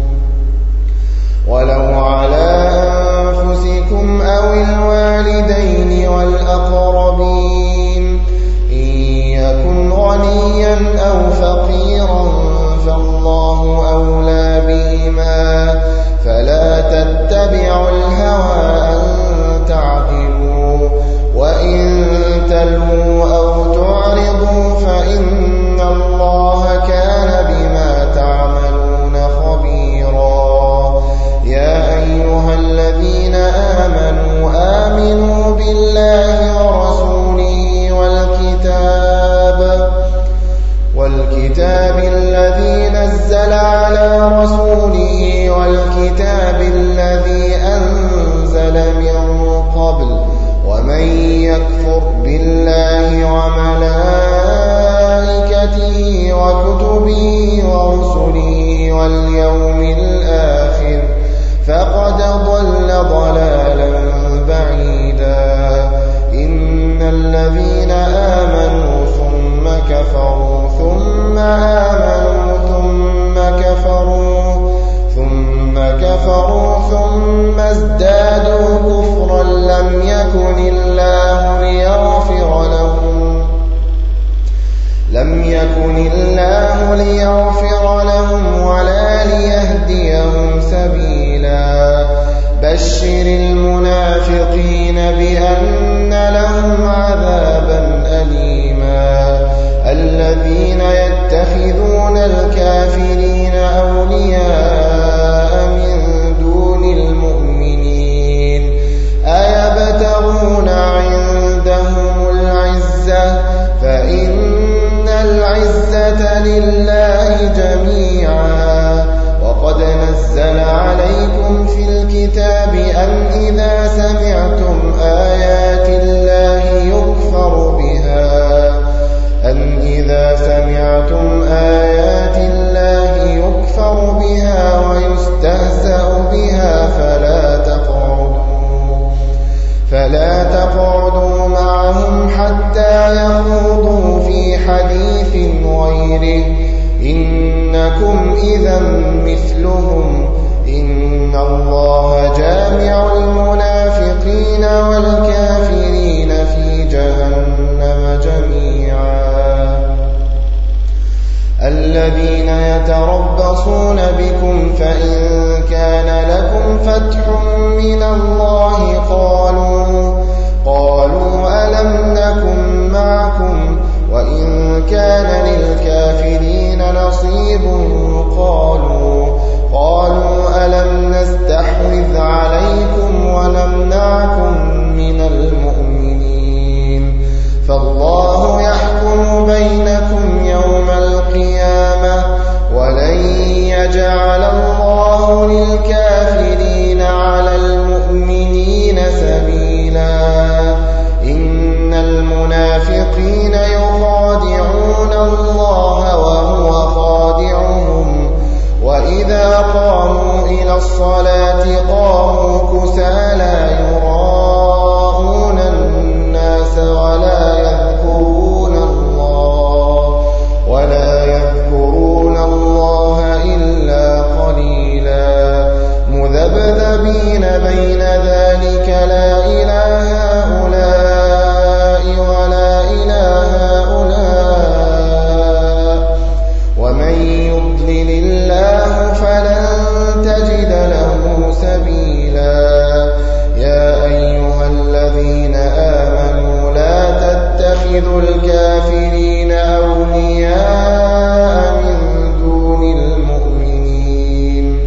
ولو على أنفسكم أو الوالدين والأقربين والكتاب الذي نزل على رسوله والكتاب الذي أنزل من قبل ومن يكفر بالله وملائكته وكتبه ورسله واليوم الآخر فقد ضل ضلالا بعيدا. إن الذين آمنوا ثم كفروا ثم آمنوا ثم كفروا ثم كفروا ثم ازدادوا كفرا لم يكن الله ليغفر لهم لم يكن الله ليغفر لهم ولا ليهديهم سبيلا. بشر المنافقين بأن لهم عذابا أليما. الذين يتخذون الكافرين أولياء من دون المؤمنين أيبتغون عندهم العزة فإن العزة لله جميعا. وقد نزل عليكم في الكتاب أن إذا سمعتم آيات الله يكفر بها أن إذا سمعتم آيات الله يكفر بها ويستهزأ بها فلا تقعدوا فلا تقعدوا معهم حتى يخوضوا في حديث غيره إنكم إذا مثلهم إن الله جامع المنافقين والكافرين في جهنم جميعا. الذين يتربصون بكم فإن كان لكم فتح من الله قالوا قالوا ألم نكن معكم وإن كان للكافرين نصيب قالوا قالوا ألم نستحوذ عليكم ونمنعكم من المؤمنين فالله يحكم بينكم يوم القيامة ولن يجعل الله للكافرين على المؤمنين سبيلا. إن المنافقين يخادعون الله وهو خادعهم وإذا قاموا إلى الصلاة قاموا كسالى يراءون الناس ولا يذكرون الله ولا يذكرون الله إلا قليلا مذبذبين بين ذلك لا إله هؤلاء ولا إله هؤلاء ومن يضلل الله فلن تجد له سبيلا. يا أيها الذين آمنوا لا تتخذوا الكافرين أولياء من دون المؤمنين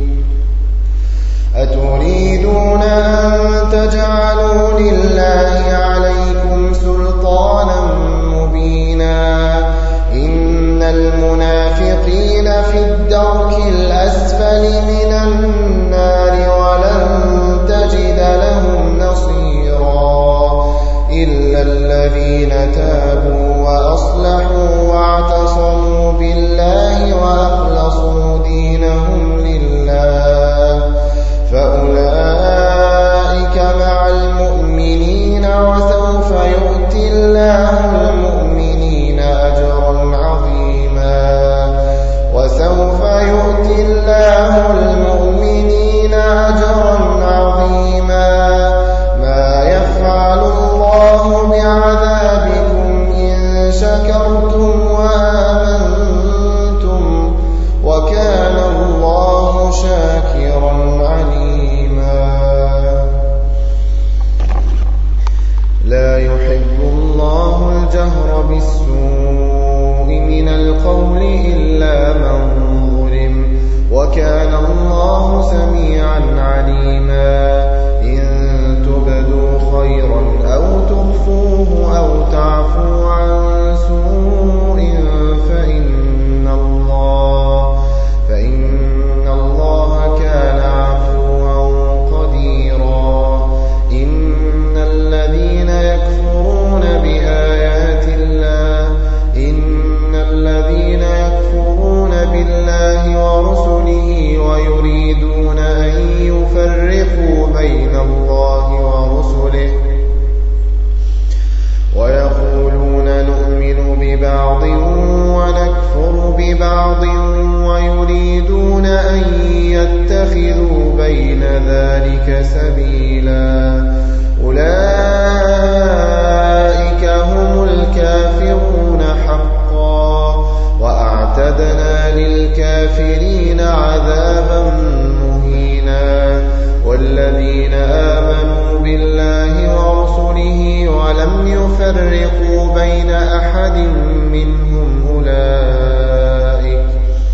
أتريدون أن تجعلوا لله عليكم سلطانا مبينا. إن المنافقين في الدرك الأسفل من النار ولن تجد لهم نصيرا إلا الذين تابوا وأصلحوا واعتصموا بالله وأخلصوا دينهم لله فأولئك مع المؤمنين وسوف يؤتي الله المؤمنين أجرا عظيما وسوف يؤتي الله المؤمنين أجرا عظيما. ما يفعل الله بعذابكم إن شكرتم وآمنتم ويريدون أن يفرقوا بين الله ورسله ويقولون نؤمن ببعض ونكفر ببعض ويريدون أن يتخذوا بين ذلك سبيلا أولئك هم الكافرون حقا وأعتدنا للكافرين عذابا مهينا والذين آمنوا بالله ورسله ولم يفرقوا بين أحد منهم أولئك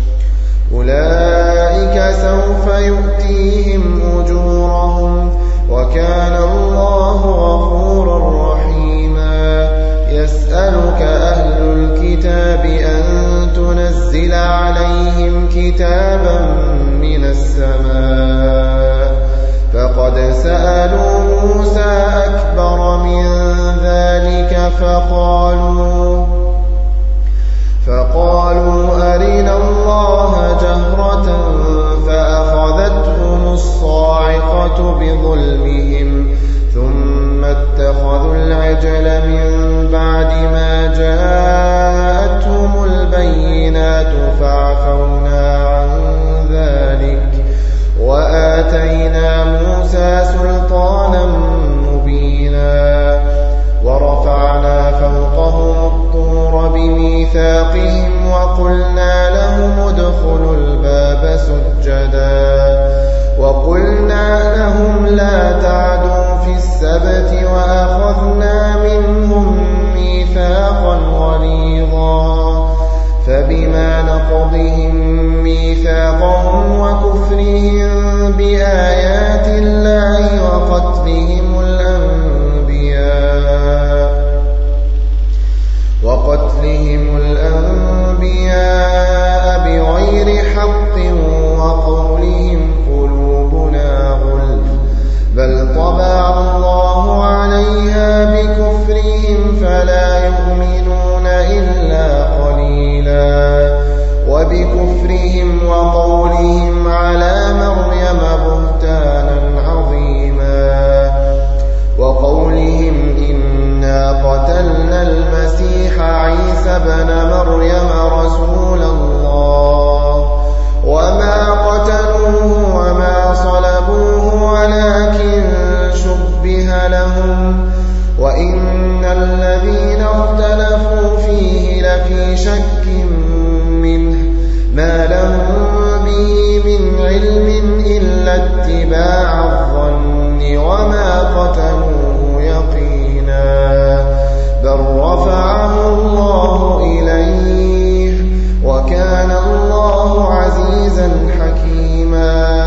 أولئك سوف يؤتيهم أجورهم وكان الله غفورا رحيما يسألك أهل الكتاب أن تنزل عليهم كتابا من السماء فقد سألوا موسى أكبر من ذلك فقالوا فقالوا أرنا الله جهرة فأخذتهم الصاعقة بظلمهم ثم اتخذوا العجل من بعد ما جاءتهم البينات فعفونا عن ذلك وآتينا موسى سلطانا مبينا ورفعنا فوقهم الطور بميثاقهم وقلنا لهم ادخلوا الباب سجدا وقلنا لهم لا تعدوا في السبت وأخذنا منهم ميثاقا غليظا فبما نقضهم ميثاقهم وكفرهم بآيات الله وقتلهم الأنبياء وقتلهم الأنبياء بغير حق وقولهم قلوبنا غلف بل طبع الله عليها بكفرهم فلا يؤمنون إلا قليلا وبكفرهم وقولهم على مريم بهتانا عظيما وقولهم إنا قتلنا المسيح عيسى بن مريم رسول الله وما قتلوه وما صلبوه ولكن شبه لهم وإن الذين اختلفوا فيه لفي شك منه ما لهم به من علم إلا اتباع الظن وما قتلوه يقينا بل رفعه الله إليه وكان الله عزيزا حكيما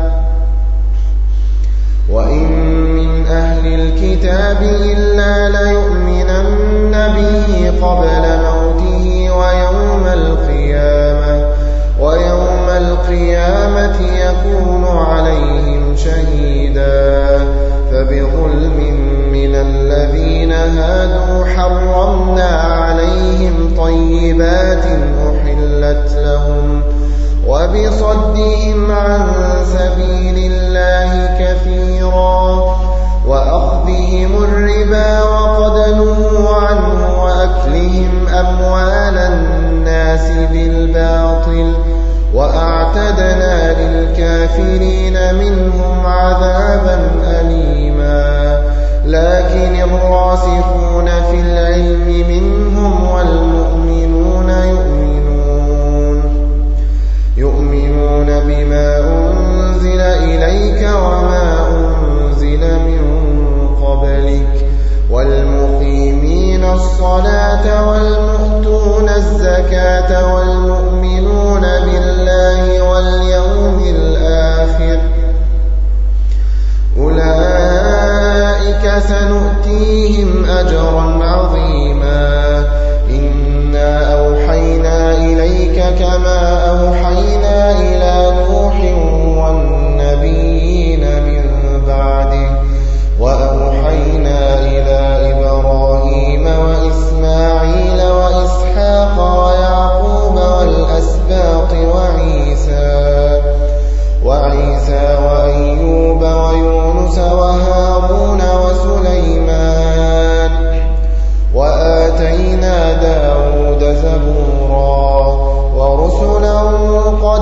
وإن من أهل الكتاب إلا ليؤمنن به قبل موته ويوم القيامة ويوم القيامة يكون عليهم شهيدا فبظلم من الذين هادوا حرمنا عليهم طيبات أحلت لهم وبصدهم عن سبيل الله كثيرا وأخذهم الربا وقد نهوا عنه وأكلهم أموال الناس بالباطل وأعتدنا للكافرين منهم عذابا أليما لكن الراسخون في العلم منهم والمؤمنون يؤمنون يؤمنون بما أنزل إليك وما أنزل من قبلك والمقيمين الصلاة والمؤتون الزكاة والمؤمنون بالله واليوم الآخر أولئك سنؤتيهم أجرا عظيما إنا أوحينا إليك كما أوحينا إلى نوح والنبيين من بعده وأوحينا إلى إبراهيم وإسماعيل وإسحاق ويعقوب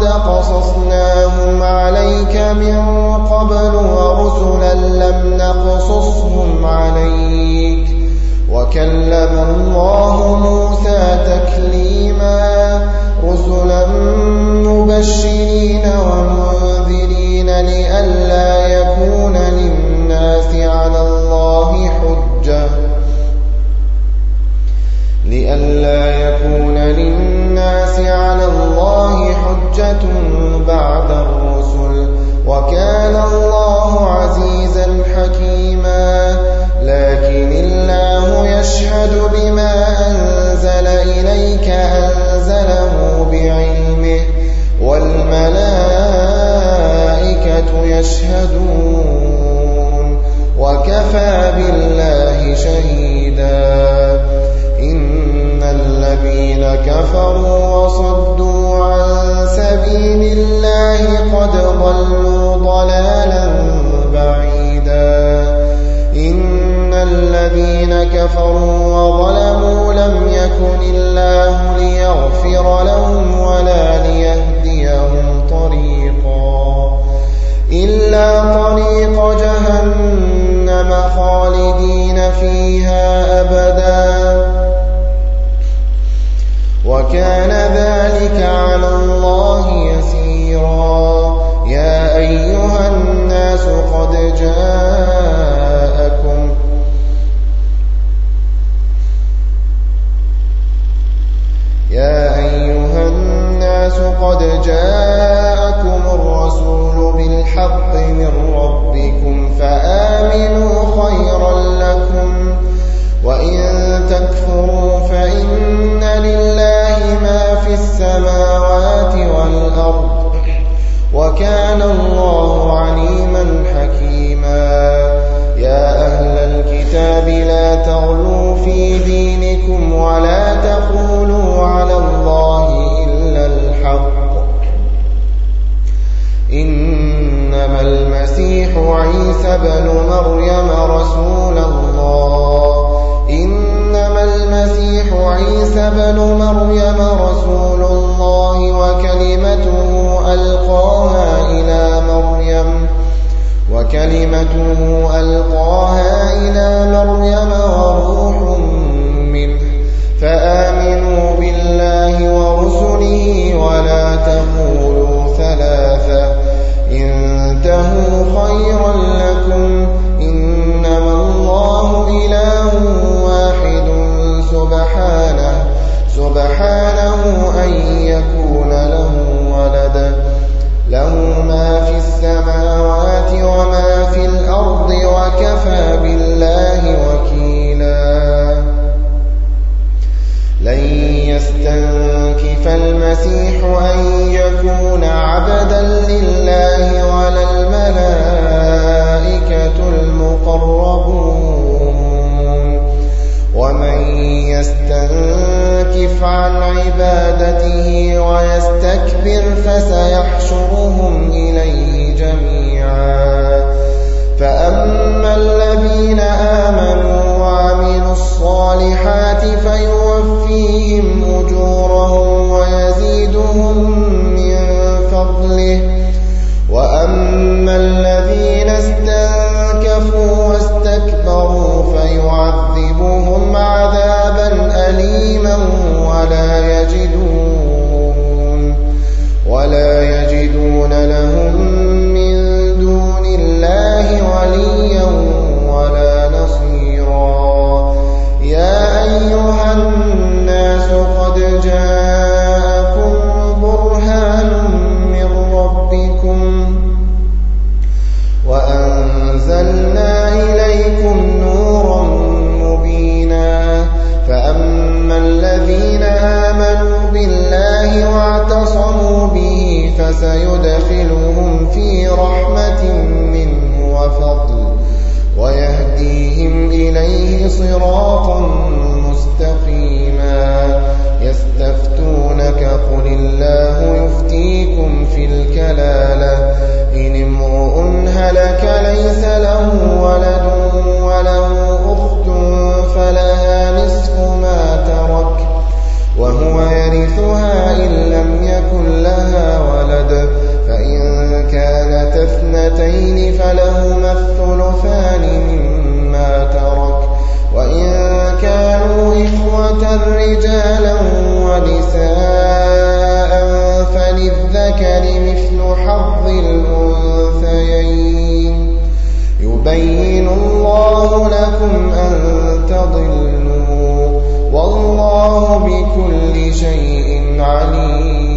قد قصصناهم عليك من قبل ورسلا لم نقصصهم عليك وكلم الله موسى تكليما رسلا مبشرين ومنذرين لئلا يكون للناس على الله حجة لئلا يكون للناس على الله حجة بعد الرسل وكان الله عزيزا حكيما لكن الله يشهد بما أنزل إليك أنزله بعلمه والملائكة يشهدون وكفى بالله شهيدا إن الذين كفروا وصدوا عن سبيل الله قد ضلوا ضلالا بعيدا إن الذين كفروا وظلموا لم يكن الله ليغفر لهم ولا ليهديهم طريقا إلا طريق جهنم خالدين فيها أبدا وكان ذلك على الله يسيرا يا أيها الناس قد جاءكم يا أيها الناس قد جاءكم الرسول بالحق من ربكم فآمنوا خيرا لكم وإن تكفروا فإن لله ما في السماوات والأرض وكان الله عليما حكيما يا أهل الكتاب لا تغلوا في دينكم ولا تقولوا على الله إلا الحق إنما المسيح عيسى بن مريم رسول الله إنما المسيح عيسى بن مريم رسول الله وكلمته ألقاها إلى مريم وكلمته ألقاها إلى مريم وروح منه فآمنوا بالله ورسله ولا تقولوا ثلاثة انتهوا خيرا لكم إنما الله إله واحد سبحانه سبحانه أن يكون له ولد له ما في السماوات وما في الأرض وكفى بالله وكيلا لن يستنكف المسيح أن يكون عبدا لله ولا الملائكة المقربون ومن يستنكف عن عبادته ويستكبر فسيحشرهم إليه جميعا فأما الذين آمنوا وعملوا الصالحات فيوفيهم أجورهم ويزيدهم من فضله وأما الذين استنكفوا واستكبروا فيعذبهم عذابا أليما ولا يجدون ولا يجدون لهم من دون الله وليا ولا نصيرا يا أيها الناس قد جاءكم برهان من ربكم وأنزلنا إليكم نورا مبينا فأما الذين آمنوا بالله واعتصموا به فسيدخلهم في رحمة منه وفضل ويهديهم إليه صراطا مستقيما يستفتونك قل الله يفتيكم في الكلالة إن امرؤ هلك ليس له ولد وله أخت فلها نصف ما ترك وهو يرثها إن لم يكن لها ولد الثلثان مما ترك وإن كانوا إخوة رجالا ونساء فللذكر مثل حظ الأنثيين يبين الله لكم أن تضلوا والله بكل شيء عليم.